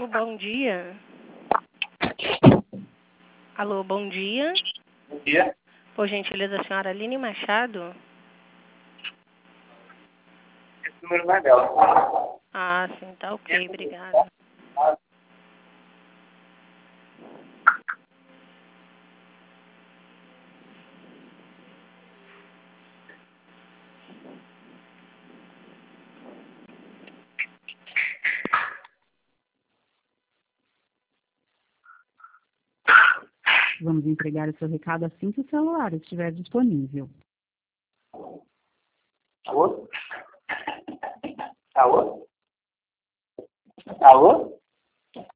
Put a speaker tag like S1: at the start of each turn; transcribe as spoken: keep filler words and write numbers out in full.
S1: Alô, bom dia. Alô, bom dia.
S2: Bom dia.
S1: Por gentileza, a senhora Aline Machado?
S2: Esse número não é dela.
S1: Ah, sim, tá ok, obrigada.
S3: Vamos entregar o seu recado assim que o celular estiver disponível.
S2: Alô? Alô? Alô?